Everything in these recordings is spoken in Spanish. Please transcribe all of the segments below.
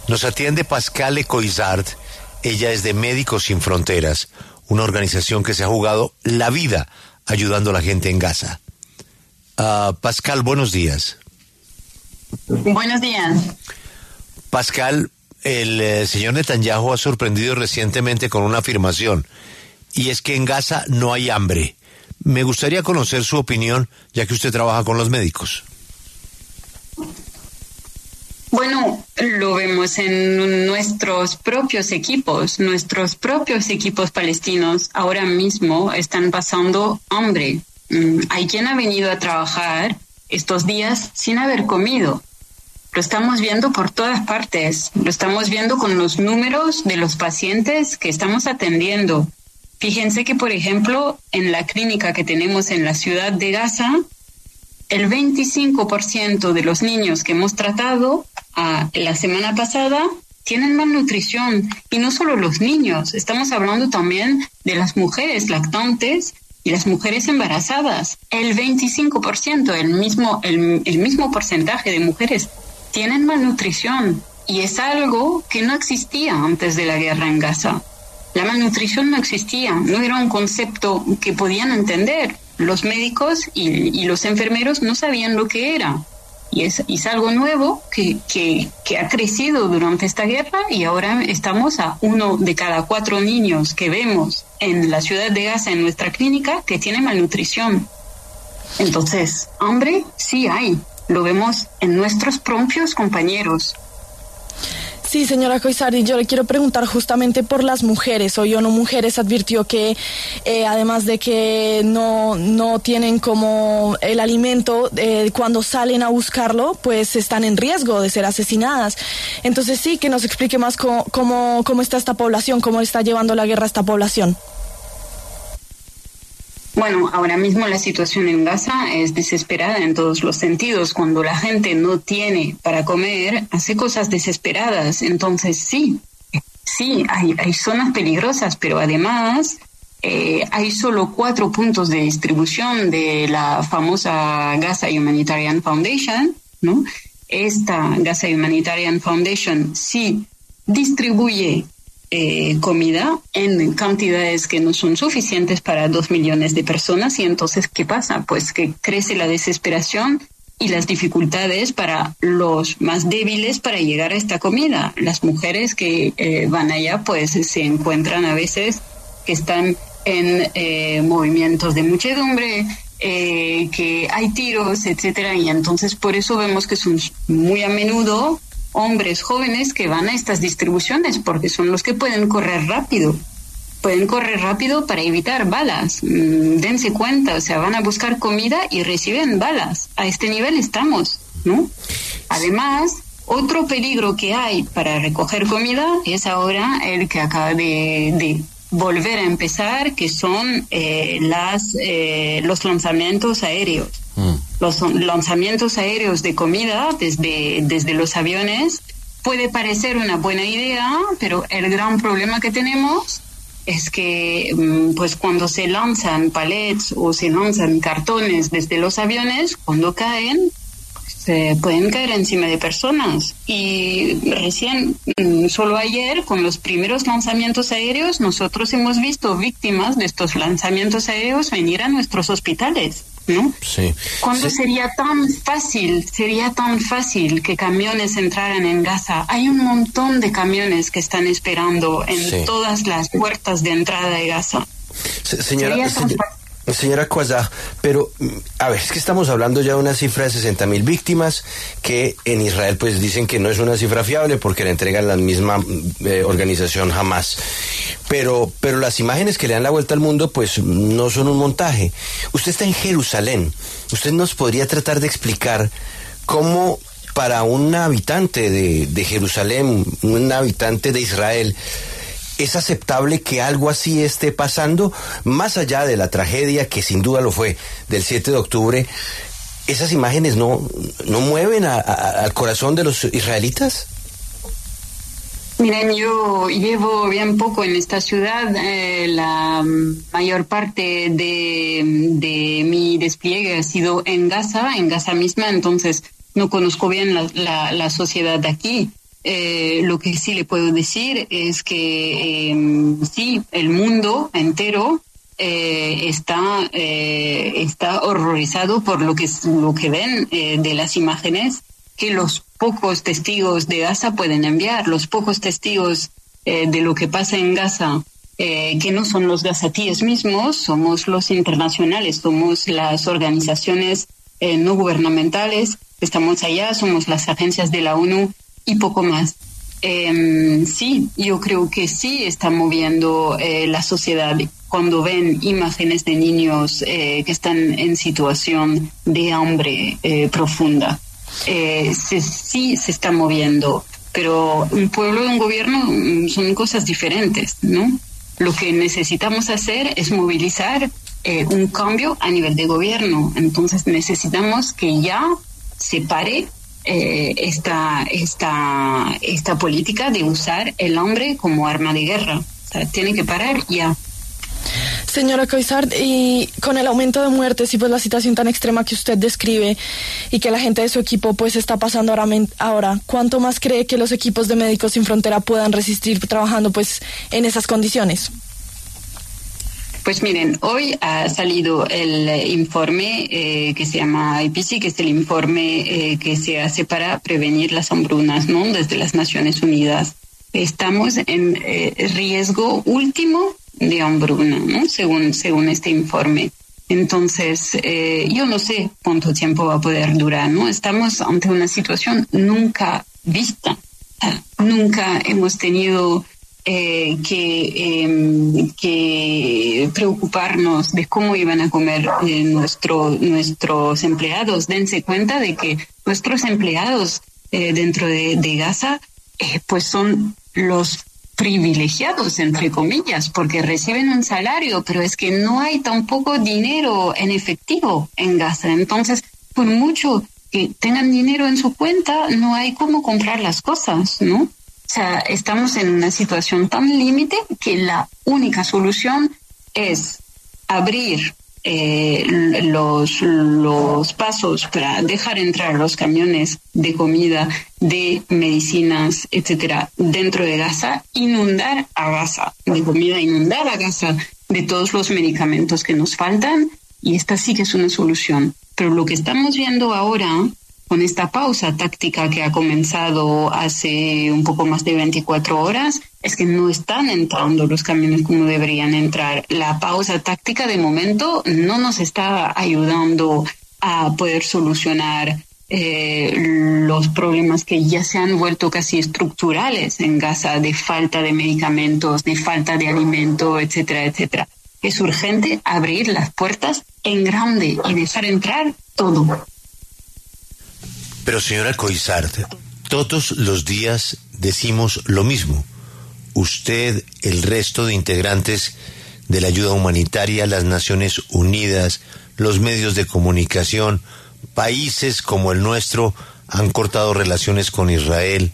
Nos atiende Pascal Ecoizard. Ella es de Médicos Sin Fronteras, una organización que se ha jugado la vida ayudando a la gente en Gaza. Pascal, buenos días. Buenos días. Pascal, el señor Netanyahu ha sorprendido recientemente con una afirmación, y es que en Gaza no hay hambre. Me gustaría conocer su opinión, ya que usted trabaja con los médicos. Bueno, lo vemos en nuestros propios equipos palestinos ahora mismo están pasando hambre. Hay quien ha venido a trabajar estos días sin haber comido. Lo estamos viendo por todas partes, lo estamos viendo con los números de los pacientes que estamos atendiendo. Fíjense que, por ejemplo, en la clínica que tenemos en la ciudad de Gaza, el 25% de los niños que hemos tratado la semana pasada tienen malnutrición. Y no solo los niños, estamos hablando también de las mujeres lactantes y las mujeres embarazadas. El 25%, el mismo porcentaje de mujeres tienen malnutrición. Y es algo que no existía antes de la guerra en Gaza. La malnutrición no existía, no era un concepto que podían entender. Los médicos y los enfermeros no sabían lo que era. Y es algo nuevo que ha crecido durante esta guerra, y ahora estamos a 1 de cada 4 niños que vemos en la ciudad de Gaza, en nuestra clínica, que tiene malnutrición. Entonces, hambre sí hay, lo vemos en nuestros propios compañeros. Sí, señora Ecoizard, yo le quiero preguntar justamente por las mujeres. Hoy ONU Mujeres advirtió que además de que no tienen como el alimento, cuando salen a buscarlo, pues están en riesgo de ser asesinadas. Entonces sí, que nos explique más cómo está esta población, cómo está llevando la guerra a esta población. Bueno, ahora mismo la situación en Gaza es desesperada en todos los sentidos. Cuando la gente no tiene para comer, hace cosas desesperadas. Entonces sí, hay zonas peligrosas, pero además hay solo 4 puntos de distribución de la famosa Gaza Humanitarian Foundation, ¿no? Esta Gaza Humanitarian Foundation sí distribuye comida en cantidades que no son suficientes para 2 millones de personas. Y entonces, ¿qué pasa? Pues que crece la desesperación y las dificultades para los más débiles para llegar a esta comida. Las mujeres que van allá pues se encuentran a veces que están en movimientos de muchedumbre, que hay tiros, etcétera, y entonces por eso vemos que son muy a menudo hombres jóvenes que van a estas distribuciones, porque son los que pueden correr rápido para evitar balas. Dense cuenta, o sea, van a buscar comida y reciben balas. A este nivel estamos, ¿no? Además, otro peligro que hay para recoger comida es ahora el que acaba de volver a empezar, que son los lanzamientos aéreos. Los lanzamientos aéreos de comida desde los aviones puede parecer una buena idea, pero el gran problema que tenemos es que pues cuando se lanzan palets o se lanzan cartones desde los aviones, cuando caen, se pueden caer encima de personas. Y recién, solo ayer, con los primeros lanzamientos aéreos, nosotros hemos visto víctimas de estos lanzamientos aéreos venir a nuestros hospitales, ¿no? Sí. ¿Cuándo sería tan fácil que camiones entraran en Gaza? Hay un montón de camiones que están esperando en todas las puertas de entrada de Gaza. Señora Ecoizard, pero a ver, es que estamos hablando ya de una cifra de 60.000 víctimas, que en Israel pues dicen que no es una cifra fiable porque la entregan la misma organización Hamas. Pero las imágenes que le dan la vuelta al mundo pues no son un montaje. Usted está en Jerusalén. ¿Usted nos podría tratar de explicar cómo para un habitante de Jerusalén, un habitante de Israel, es aceptable que algo así esté pasando, más allá de la tragedia que sin duda lo fue del 7 de octubre? ¿Esas imágenes no mueven al corazón de los israelitas? Miren, yo llevo bien poco en esta ciudad. La mayor parte de mi despliegue ha sido en Gaza misma, entonces no conozco bien la sociedad de aquí. lo que sí le puedo decir es que sí, el mundo entero está horrorizado por lo que ven de las imágenes que los pocos testigos de Gaza pueden enviar, los pocos testigos de lo que pasa en Gaza, que no son los gazatíes mismos, somos los internacionales, somos las organizaciones no gubernamentales, estamos allá, somos las agencias de la ONU y poco más. Sí, yo creo que sí está moviendo la sociedad cuando ven imágenes de niños que están en situación de hambre profunda. Sí se está moviendo, pero un pueblo y un gobierno son cosas diferentes, ¿no? Lo que necesitamos hacer es movilizar un cambio a nivel de gobierno. Entonces necesitamos que ya se pare esta política de usar el hambre como arma de guerra. O sea, tiene que parar ya. Señora Cuéllar, y con el aumento de muertes y pues la situación tan extrema que usted describe y que la gente de su equipo pues está pasando ahora, ¿cuánto más cree que los equipos de Médicos Sin Frontera puedan resistir trabajando pues en esas condiciones? Pues miren, hoy ha salido el informe que se llama IPC, que es el informe que se hace para prevenir las hambrunas, ¿no? Desde las Naciones Unidas. Estamos en riesgo último de hambruna, ¿no? Según este informe. Entonces, yo no sé cuánto tiempo va a poder durar, ¿no? Estamos ante una situación nunca vista. Nunca hemos tenido que preocuparnos de cómo iban a comer nuestros empleados. Dense cuenta de que nuestros empleados dentro de Gaza pues son los privilegiados, entre comillas, porque reciben un salario, pero es que no hay tampoco dinero en efectivo en Gaza. Entonces, por mucho que tengan dinero en su cuenta, no hay cómo comprar las cosas, ¿no? O sea, estamos en una situación tan límite que la única solución es abrir los pasos para dejar entrar los camiones de comida, de medicinas, etcétera, dentro de Gaza, inundar a Gaza de comida, inundar a Gaza de todos los medicamentos que nos faltan, y esta sí que es una solución. Pero lo que estamos viendo ahora, con esta pausa táctica que ha comenzado hace un poco más de 24 horas, es que no están entrando los camiones como deberían entrar. La pausa táctica de momento no nos está ayudando a poder solucionar los problemas que ya se han vuelto casi estructurales en Gaza, de falta de medicamentos, de falta de alimento, etcétera, etcétera. Es urgente abrir las puertas en grande y dejar entrar todo. Pero señora Cuéllar, todos los días decimos lo mismo. Usted, el resto de integrantes de la ayuda humanitaria, las Naciones Unidas, los medios de comunicación, países como el nuestro han cortado relaciones con Israel.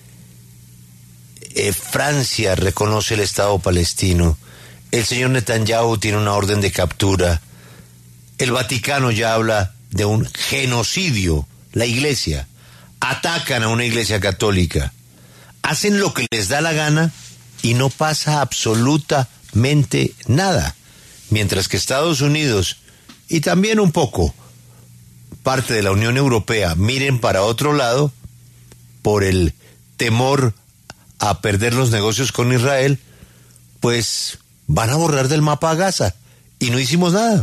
Francia reconoce el Estado palestino. El señor Netanyahu tiene una orden de captura. El Vaticano ya habla de un genocidio. La iglesia. Atacan a una iglesia católica. Hacen lo que les da la gana y no pasa absolutamente nada. Mientras que Estados Unidos y también un poco parte de la Unión Europea miren para otro lado por el temor a perder los negocios con Israel, pues van a borrar del mapa a Gaza y no hicimos nada.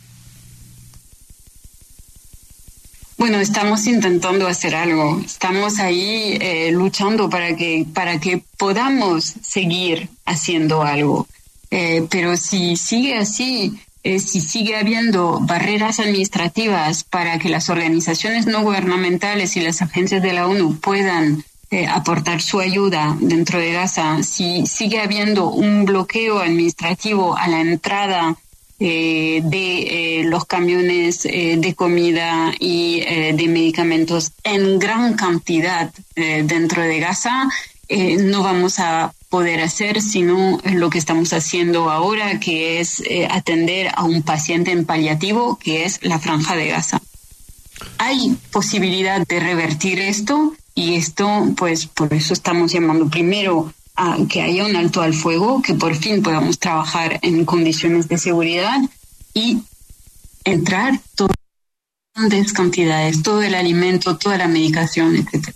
Bueno, estamos intentando hacer algo. Estamos ahí luchando para que podamos seguir haciendo algo. Pero si sigue así, si sigue habiendo barreras administrativas para que las organizaciones no gubernamentales y las agencias de la ONU puedan aportar su ayuda dentro de Gaza, si sigue habiendo un bloqueo administrativo a la entrada de los camiones de comida y de medicamentos en gran cantidad dentro de Gaza, no vamos a poder hacer sino lo que estamos haciendo ahora, que es atender a un paciente en paliativo, que es la Franja de Gaza. ¿Hay posibilidad de revertir esto? Y esto, pues, por eso estamos llamando primero a que haya un alto al fuego, que por fin podamos trabajar en condiciones de seguridad y entrar todas las grandes cantidades, todo el alimento, toda la medicación, etc.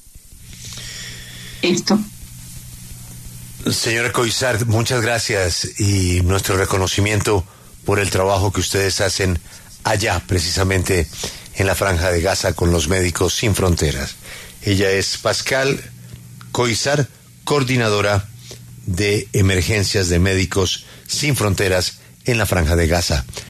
Esto. Señora Coissart, muchas gracias y nuestro reconocimiento por el trabajo que ustedes hacen allá, precisamente en la Franja de Gaza con los Médicos Sin Fronteras. Ella es Pascal Coissart, coordinadora de emergencias de Médicos Sin Fronteras en la Franja de Gaza.